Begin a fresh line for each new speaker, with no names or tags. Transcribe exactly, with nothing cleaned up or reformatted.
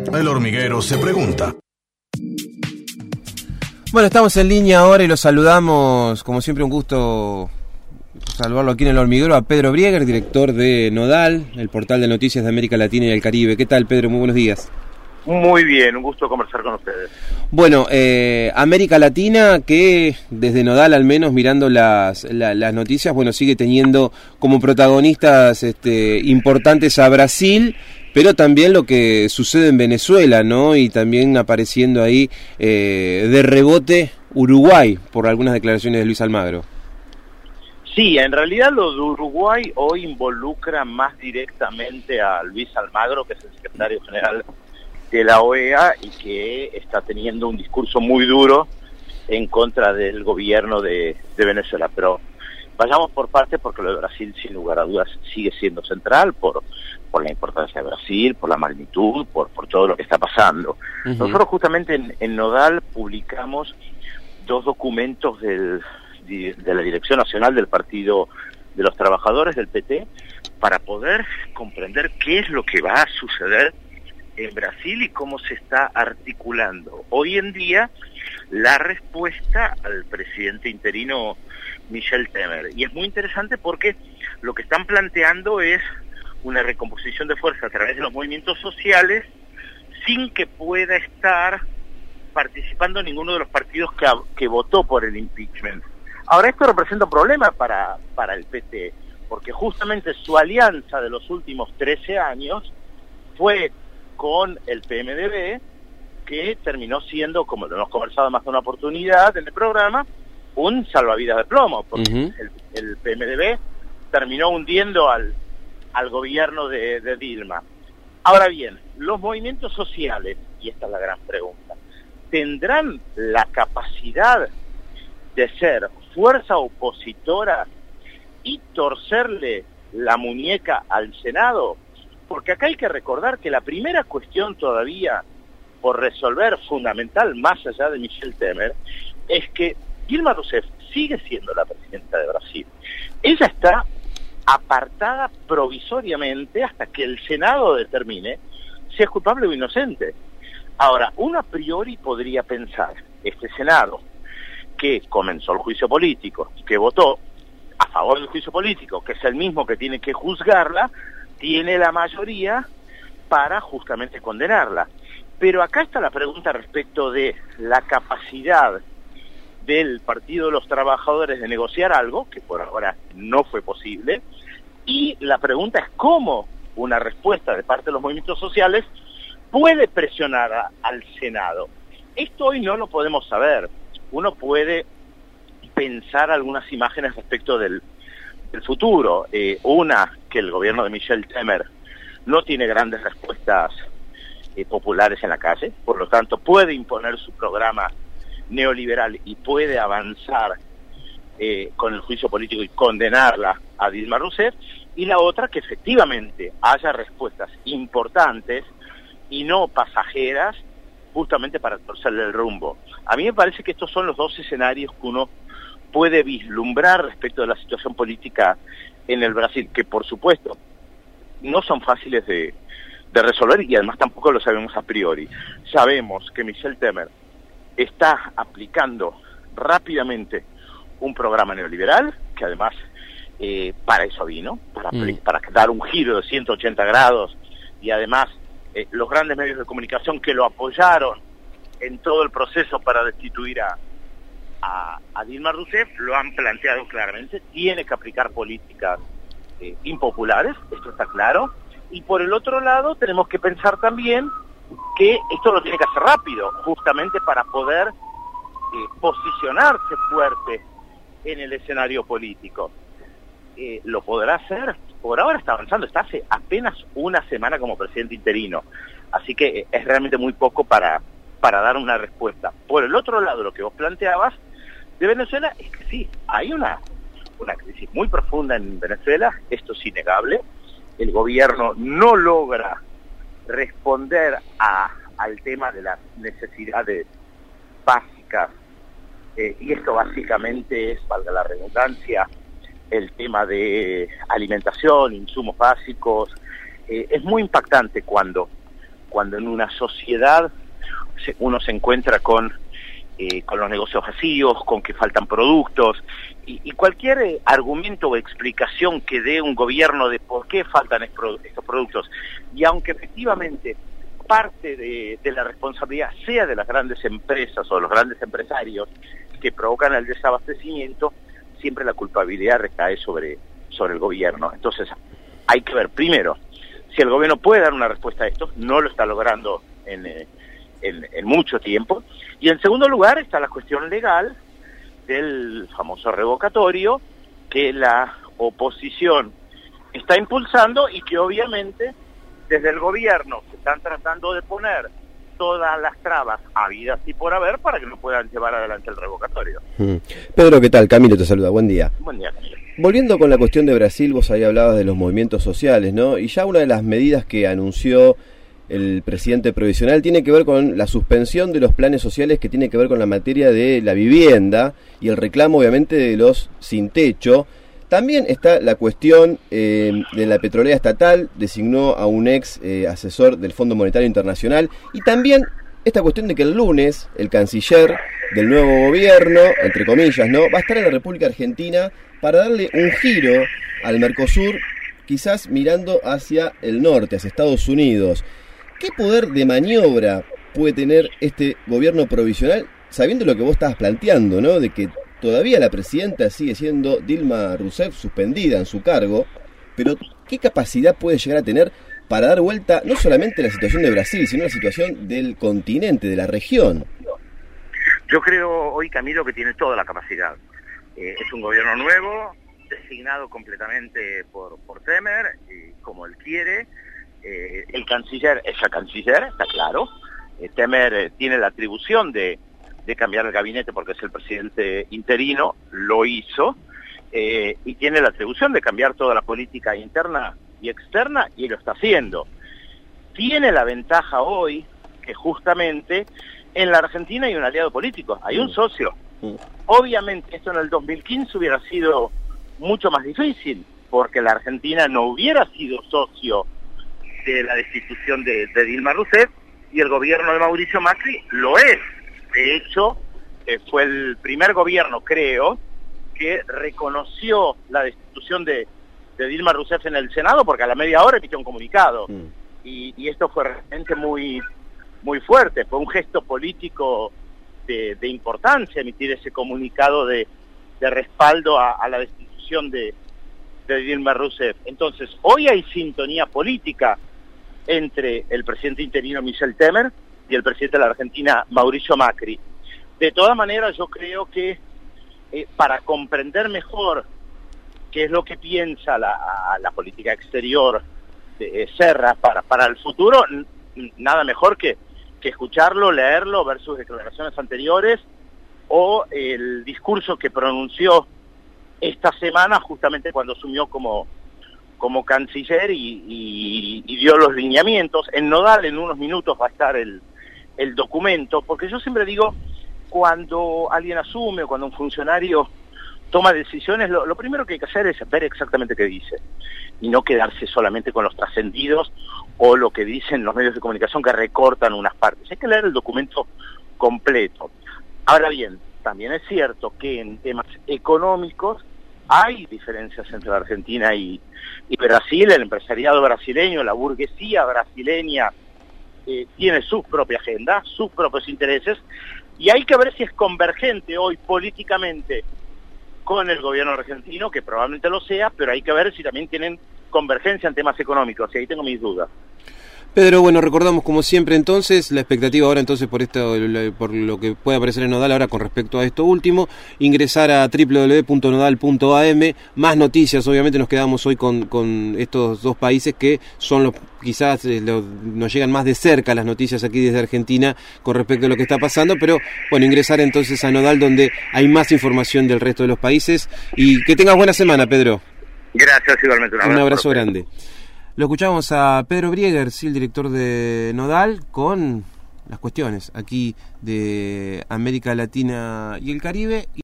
El Hormiguero se pregunta.
Bueno, estamos en línea ahora y los saludamos, como siempre un gusto saludarlo aquí en El Hormiguero, a Pedro Brieger, director de Nodal, el portal de noticias de América Latina y el Caribe. ¿Qué tal, Pedro? Muy buenos días.
Muy bien, un gusto conversar con ustedes.
Bueno, eh, América Latina, que desde Nodal al menos mirando las, la, las noticias, bueno, sigue teniendo como protagonistas este, importantes a Brasil, pero también lo que sucede en Venezuela, ¿no? Y también apareciendo ahí eh, de rebote Uruguay, por algunas declaraciones de Luis Almagro.
Sí, en realidad lo de Uruguay hoy involucra más directamente a Luis Almagro, que es el secretario general de la O E A y que está teniendo un discurso muy duro en contra del gobierno de, de Venezuela. Pero vayamos por partes, porque lo de Brasil sin lugar a dudas sigue siendo central por, por la importancia de Brasil, por la magnitud, por, por todo lo que está pasando. Uh-huh. Nosotros justamente en, en Nodal publicamos dos documentos del, de la Dirección Nacional del Partido de los Trabajadores, del P T, para poder comprender qué es lo que va a suceder en Brasil y cómo se está articulando hoy en día la respuesta al presidente interino Michel Temer. Y es muy interesante porque lo que están planteando es una recomposición de fuerza a través de los movimientos sociales sin que pueda estar participando ninguno de los partidos que, que votó por el impeachment. Ahora, esto representa un problema para, para el P T, porque justamente su alianza de los últimos trece años fue con el P M D B, que terminó siendo, como lo hemos conversado más de una oportunidad en el programa, un salvavidas de plomo, porque uh-huh. el, el P M D B terminó hundiendo al, al gobierno de, de Dilma. Ahora bien, los movimientos sociales, y esta es la gran pregunta, ¿tendrán la capacidad de ser fuerza opositora y torcerle la muñeca al Senado? Porque acá hay que recordar que la primera cuestión todavía por resolver, fundamental, más allá de Michel Temer, es que Dilma Rousseff sigue siendo la presidenta de Brasil. Ella está apartada provisoriamente hasta que el Senado determine si es culpable o inocente. Ahora, uno a priori podría pensar, este Senado, que comenzó el juicio político, que votó a favor del juicio político, que es el mismo que tiene que juzgarla, tiene la mayoría para justamente condenarla. Pero acá está la pregunta respecto de la capacidad del Partido de los Trabajadores de negociar algo, que por ahora no fue posible, y la pregunta es cómo una respuesta de parte de los movimientos sociales puede presionar a, al Senado. Esto hoy no lo podemos saber. Uno puede pensar algunas imágenes respecto del el futuro, eh, una, que el gobierno de Michel Temer no tiene grandes respuestas eh, populares en la calle, por lo tanto puede imponer su programa neoliberal y puede avanzar eh, con el juicio político y condenarla a Dilma Rousseff, y la otra, que efectivamente haya respuestas importantes y no pasajeras justamente para torcerle el rumbo. A mí me parece que estos son los dos escenarios que uno puede vislumbrar respecto de la situación política en el Brasil, que por supuesto no son fáciles de, de resolver y además tampoco lo sabemos a priori. Sabemos que Michel Temer está aplicando rápidamente un programa neoliberal, que además eh, para eso vino, para, mm. para dar un giro de ciento ochenta grados, y además eh, los grandes medios de comunicación que lo apoyaron en todo el proceso para destituir a A, a Dilma Rousseff lo han planteado claramente, tiene que aplicar políticas eh, impopulares, esto está claro, y por el otro lado tenemos que pensar también que esto lo tiene que hacer rápido, justamente para poder eh, posicionarse fuerte en el escenario político. Eh, ¿Lo podrá hacer? Por ahora está avanzando, está hace apenas una semana como presidente interino, así que eh, es realmente muy poco para, para dar una respuesta. Por el otro lado, lo que vos planteabas de Venezuela es que sí, hay una, una crisis muy profunda en Venezuela, esto es innegable. El gobierno no logra responder a, al tema de las necesidades básicas, eh, y esto básicamente es, valga la redundancia, el tema de alimentación, insumos básicos. Eh, es muy impactante cuando cuando en una sociedad uno se encuentra con, eh, con los negocios vacíos, con que faltan productos, y, y cualquier eh, argumento o explicación que dé un gobierno de por qué faltan estos productos, y aunque efectivamente parte de, de la responsabilidad sea de las grandes empresas o los grandes empresarios que provocan el desabastecimiento, siempre la culpabilidad recae sobre, sobre el gobierno. Entonces hay que ver primero si el gobierno puede dar una respuesta a esto, no lo está logrando en, en, en mucho tiempo, y en segundo lugar está la cuestión legal del famoso revocatorio que la oposición está impulsando y que obviamente desde el gobierno se están tratando de poner todas las trabas habidas y por haber para que no puedan llevar adelante el revocatorio.
Mm. Pedro, ¿qué tal? Camilo te saluda, buen día.
Buen día, Camilo.
Volviendo con la cuestión de Brasil, vos ahí hablabas de los movimientos sociales, ¿no? Y ya una de las medidas que anunció el presidente provisional tiene que ver con la suspensión de los planes sociales que tiene que ver con la materia de la vivienda y el reclamo, obviamente, de los sin techo. También está la cuestión eh, de la petrolera estatal, designó a un ex eh, asesor del Fondo Monetario Internacional, y también esta cuestión de que el lunes el canciller del nuevo gobierno, entre comillas, ¿no?, va a estar en la República Argentina para darle un giro al Mercosur, quizás mirando hacia el norte, hacia Estados Unidos. ¿Qué poder de maniobra puede tener este gobierno provisional, sabiendo lo que vos estabas planteando, ¿no?, de que todavía la presidenta sigue siendo Dilma Rousseff, suspendida en su cargo, pero qué capacidad puede llegar a tener para dar vuelta no solamente a la situación de Brasil, sino a la situación del continente, de la región?
Yo creo hoy, Camilo, que tiene toda la capacidad. Eh, es un gobierno nuevo, designado completamente por, por Temer, eh, como él quiere. Eh, el canciller es el canciller, está claro. Eh, Temer eh, tiene la atribución de de cambiar el gabinete porque es el presidente interino, lo hizo, eh, y tiene la atribución de cambiar toda la política interna y externa, y lo está haciendo. Tiene la ventaja hoy que justamente en la Argentina hay un aliado político, hay un socio. Obviamente esto en el dos mil quince hubiera sido mucho más difícil, porque la Argentina no hubiera sido socio de la destitución de, de Dilma Rousseff, y el gobierno de Mauricio Macri lo es. De hecho, eh, fue el primer gobierno, creo, que reconoció la destitución de, de Dilma Rousseff en el Senado, porque a la media hora emitió un comunicado. Mm. Y, y esto fue realmente muy, muy fuerte. Fue un gesto político de, de importancia emitir ese comunicado de, de respaldo a, a la destitución de, de Dilma Rousseff. Entonces, hoy hay sintonía política entre el presidente interino Michel Temer y el presidente de la Argentina, Mauricio Macri. De todas maneras, yo creo que eh, para comprender mejor qué es lo que piensa la, la política exterior de eh, Serra para, para el futuro, n- nada mejor que, que escucharlo, leerlo, ver sus declaraciones anteriores o el discurso que pronunció esta semana justamente cuando asumió como como canciller y, y, y dio los lineamientos. En Nodal en unos minutos va a estar el el documento, porque yo siempre digo, cuando alguien asume o cuando un funcionario toma decisiones, lo, lo primero que hay que hacer es ver exactamente qué dice, y no quedarse solamente con los trascendidos o lo que dicen los medios de comunicación que recortan unas partes. Hay que leer el documento completo. Ahora bien, también es cierto que en temas económicos hay diferencias entre la Argentina y, y Brasil. El empresariado brasileño, la burguesía brasileña, Eh, tiene su propia agenda, sus propios intereses, y hay que ver si es convergente hoy políticamente con el gobierno argentino, que probablemente lo sea, pero hay que ver si también tienen convergencia en temas económicos, y ahí tengo mis dudas.
Pedro, bueno, recordamos como siempre entonces, la expectativa ahora entonces por esto, por lo que puede aparecer en Nodal ahora con respecto a esto último, ingresar a doble u doble u doble u punto nodal punto a eme, más noticias, obviamente nos quedamos hoy con, con estos dos países que son los, quizás eh, lo, nos llegan más de cerca las noticias aquí desde Argentina con respecto a lo que está pasando, pero bueno, ingresar entonces a Nodal donde hay más información del resto de los países, y que tengas buena semana, Pedro.
Gracias, igualmente. Un abrazo,
un abrazo grande. Lo escuchamos a Pedro Brieger, sí, el director de Nodal, con las cuestiones aquí de América Latina y el Caribe.